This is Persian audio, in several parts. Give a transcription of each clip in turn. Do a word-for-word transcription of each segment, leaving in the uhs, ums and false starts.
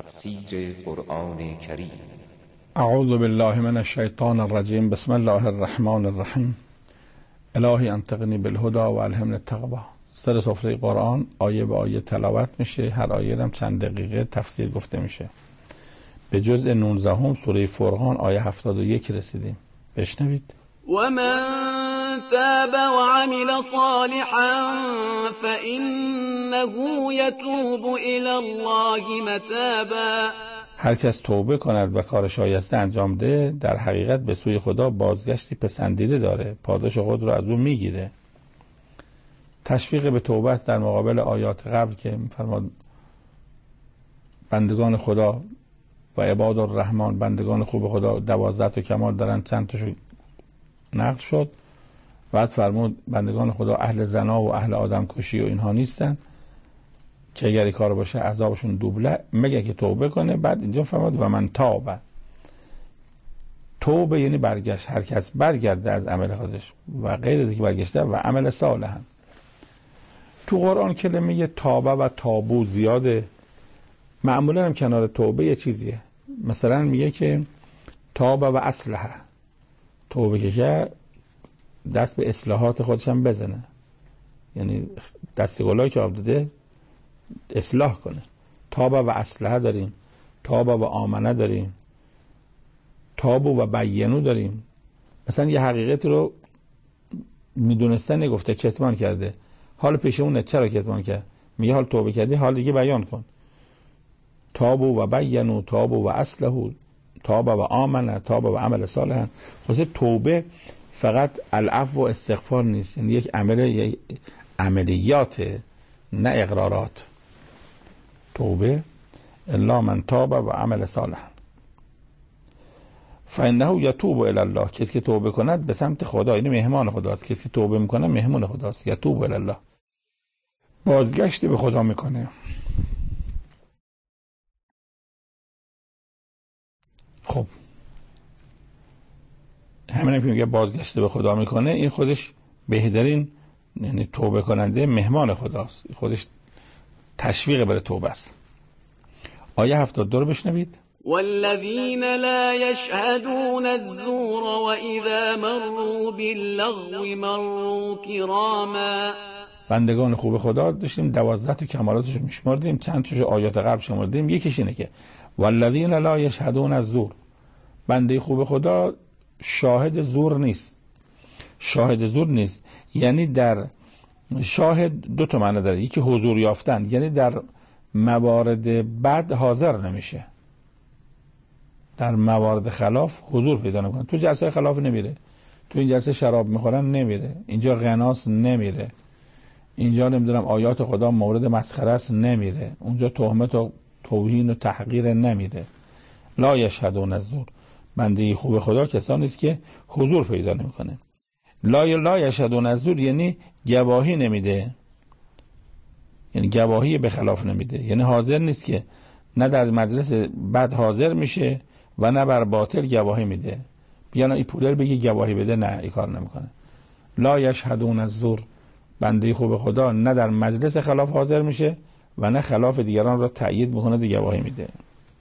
تفسیر قرآن کریم. اعوذ بالله من الشیطان الرجیم. بسم الله الرحمن الرحیم. الهی انطقنی بالهدى و الهمنی التقوی. سر سفره قرآن آیه به آیه تلاوت میشه، هر آیه هم چند دقیقه تفسیر گفته میشه. به جزء نوزده هم سوره فرقان آیه هفتاد و یک رسیدیم. بشنوید. و من تاب و عمل صالحا فإنه یتوب الی الله متابا. هر کس توبه کند و کار شایسته انجام ده، در حقیقت به سوی خدا بازگشتی پسندیده داره، پاداش خود رو از او میگیره. تشویق به توبه است در مقابل آیات قبل که می‌فرماد بندگان خدا و عباد الرحمن، بندگان خوب خدا دوازده تا کمال دارن، چند تاشو نقل شد. بعد فرمود بندگان خدا اهل زنا و اهل آدم کشی و اینها نیستن که اگر این کار باشه عذابشون دوبله، مگه که توبه کنه. بعد اینجا فرمود و من تابه. توبه یعنی برگشت، هر کس برگرده از عمل خودش و غیر از اینکه برگشته و عمل صالح. تو قرآن کلمه تابه و تابو زیاده. معمولا هم کنار توبه یه چیزیه، مثلا میگه که تابه و اصلحه، توبه که دست به اصلاحات خودش هم بزنه، یعنی دست گلایی که آب داده اصلاح کنه. تابه و اصلحه داریم، تابه و آمنه داریم، تابو و بینو داریم. مثلا یه حقیقتی رو میدونستن نگفته، کتمان کرده، حال پیشمونه چرا کتمان کرد؟ میگه حال توبه کردی، حال دیگه بیان کن. تابو و بینو، تابو و اصلحو، تابه و آمنه، تابه و عمل صالح. خاصه توبه فقط العفو و استغفار نیست، یعنی یک عمل، یک عملیات، نه اقرارات. توبه الا من تاب و عمل صالح فانه یتوب الی الله. کسی که توبه کند به سمت خدا، یعنی مهمان خداست. کسی که توبه میکنه مهمان خداست. یتوب الی الله، بازگشت به خدا میکنه. خب همین که میگه بازگشت به خدا میکنه، این خودش بهترین، یعنی توبه کننده مهمان خداست، خودش تشویق برای توبه است. آیه هفتاد و دو رو بشنوید. والذین لا یشهدون الزور و اذا مروا باللغو مروا کراما. بندگان خوب خدا داشتیم، دوازده تا کمالاتش رو میشمردیم، چند تاشو آیات قبل شمردیم. یکیش اینه که والذین لا یشهدون الزور، بنده خوب خدا شاهد زور نیست. شاهد زور نیست یعنی در شاهد دو تا معنی داره، یکی حضور یافتن، یعنی در موارد بد حاضر نمیشه، در موارد خلاف حضور پیدا نمیکنه. تو جلسه خلاف نمیره، تو این جلسه شراب میخورن نمیره، اینجا غناس نمیره، اینجا نمیدونم آیات خدا مورد مسخره است نمیره، اونجا تهمت و توهین و تحقیر نمیره. لا یشهدون الزور، بنده خوب خدا کسانی است که حضور پیدا نمیکنه. لا لا یشهدون الزور یعنی گواهی نمیده، یعنی گواهی به خلاف نمیده، یعنی حاضر نیست، که نه در مجلس بد حاضر میشه و نه بر باطل گواهی میده. بیانا این پولر بگی گواهی بده، نه این کار نمیکنه. لا یشهدون الزور، بنده خوب خدا نه در مجلس خلاف حاضر میشه و نه خلاف دیگران را تأیید میکنه و گواهی میده.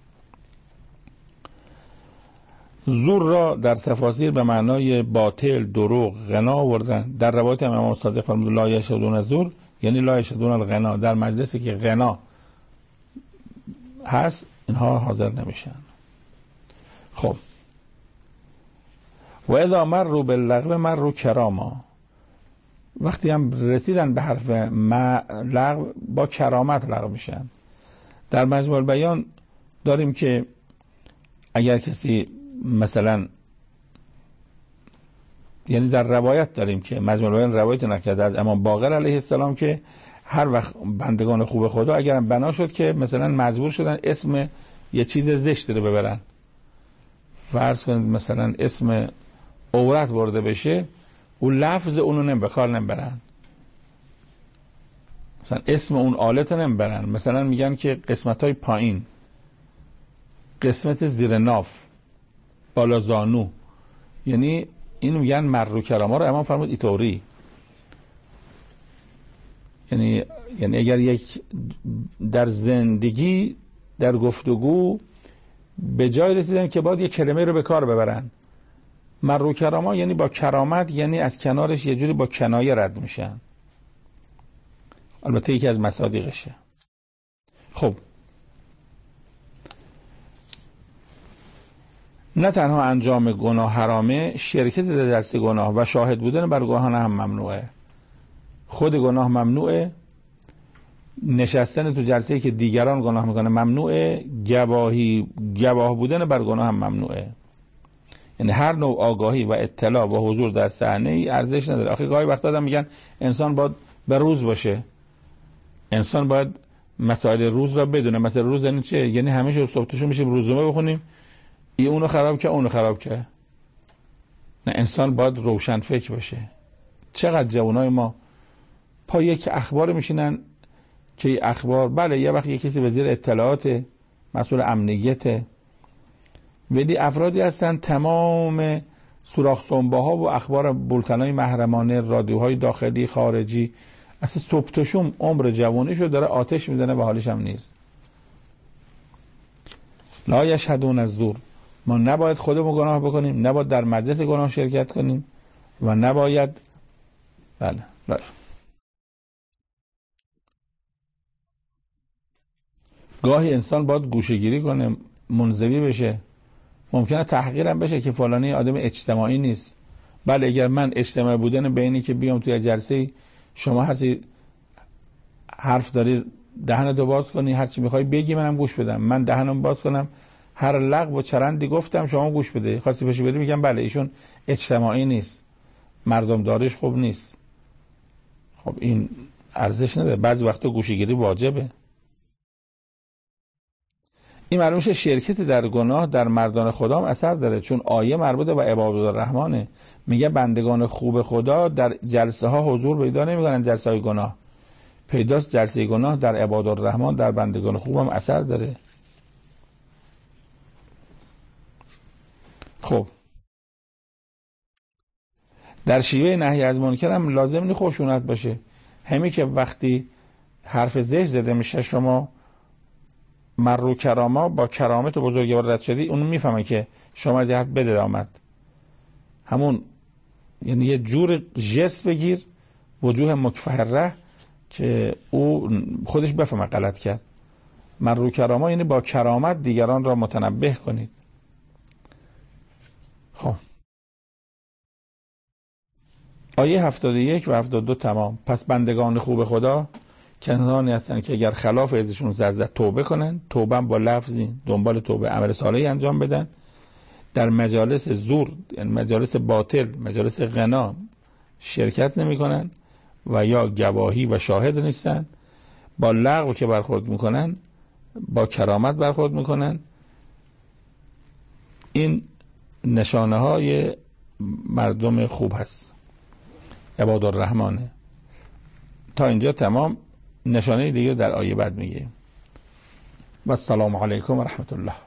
زور را در تفاسیر به معنای باطل، دروغ، غنا آوردن. در روایت امام صادق فرمود لا یشهدون الزور یعنی لا یشهدون الغنا، در مجلسی که غنا هست اینها حاضر نمیشن. خب و اذا مروا باللغو مروا کراما، وقتی هم رسیدن به حرف لغو با کرامت لغو میشن. در مجموع البیان داریم که اگر کسی مثلا، یعنی در روایت داریم که مجموع البیان روایت نکرده از امام باقر علیه السلام که هر وقت بندگان خوب خدا اگرم بنا شد که مثلا مجبور شدن اسم یه چیز زشت رو ببرن، فرض کنید مثلا اسم عورت برده بشه، اون لفظ اونو نمی به کار نمیبرن، مثلا اسم اون آلت رو نمیبرن. مثلا میگن که قسمت های پایین، قسمت زیر ناف، بالا زانو، یعنی اینو میگن مرو کراما رو امام فرمود ایطوری. یعنی یعنی اگر یک در زندگی در گفتگو به جای رسیدن که باید یه کلمه رو به کار ببرن. مرو کراما یعنی با کرامت، یعنی از کنارش یه جوری با کنایه رد میشن. البته یکی از مصادیقشه. خب نه تنها انجام گناه حرامه، شرکت در جلسه گناه و شاهد بودن بر گواهان هم ممنوعه. خود گناه ممنوعه، نشستن تو جلسه‌ای که دیگران گناه میکنه ممنوعه، گواهی گواه بودن بر گناه هم ممنوعه. یعنی هر نوع آگاهی و اطلاع و حضور در صحنه ای ارزش نداره. آخه گاهی وقتا آدم میگن انسان باید به روز باشه، انسان باید مسائل روز را بدونه. مثلا روز یعنی چه؟ یعنی همیشه صبحشو میشیم روزنامه بخونیم این اونو خراب که اونو خراب که. نه، انسان باید روشن فکر باشه. چقدر جوانای ما پا یک اخبار میشینن که اخبار بله یه وقت یه کسی وزیر اطلاعات، مسئول امنیت، ولی افرادی هستن تمام سوراخ سنباها و اخبار بولتنای محرمانه، رادیوهای داخلی خارجی، اصلا صبح تا شب عمر جوانیشو داره آتش میزنه و حالش هم نیست. لا یشهدون الزور، ما نباید خودمون گناه بکنیم، نباید در مجلس گناه شرکت کنیم و نباید بله بله گاهی انسان باید گوشه‌گیری کنه، منزوی بشه، ممکنه تحقیرم بشه که فلانی آدم اجتماعی نیست. بله اگر من اجتماعی بودن به اینی که بیام توی جلسه شما هرچی حرف داری دهنتو باز کنی، هرچی میخوای بگی منم گوش بدم، من دهنم باز کنم هر لغو و چرندی گفتم شما گوش بده، خواستی بشه بری میگم بله ایشون اجتماعی نیست، مردم داریش خوب نیست. خب این ارزش نداره. بعضی وقتا گوشه‌گیری واجبه. این معلوم شه شرکت در گناه در مردان خدا هم اثر داره، چون آیه مربوط به عباد الرحمنه، میگه بندگان خوب خدا در جلسه ها حضور پیدا نمیکنن، جلسه های گناه پیداست. جلسه گناه در عباد الرحمن در بندگان خوب هم اثر داره. خب در شیوه نهی از منکر هم لازم نیست خشونت باشه. همین که وقتی حرف زشت زده میشه شما مرو کراما با کرامت و بزرگوار رد شدی، اونو میفهمه که شما از حرف بده آمد، همون یعنی یه جور جست بگیر وجوه مکفهره که او خودش بفهمه غلط کرد. مرو کراما یعنی با کرامت دیگران را متنبه کنید. خب آیه هفتاد و یک و هفتاد و دو تمام. پس بندگان خوب خدا کسانی هستند که اگر خلاف ازشون زرزد توبه کنن، توبه با لفظی دنبال توبه عمل صالحی انجام بدن، در مجالس زور یعنی مجالس باطل، مجالس غنا شرکت نمی کنن و یا گواهی و شاهد نیستن، با لغو که برخورد میکنن با کرامت برخورد میکنن. این نشانه های مردم خوب هست، عباد الرحمنه. تا اینجا تمام. نشانه دیگه در آیه بعد میگه. و السلام علیکم و رحمت الله.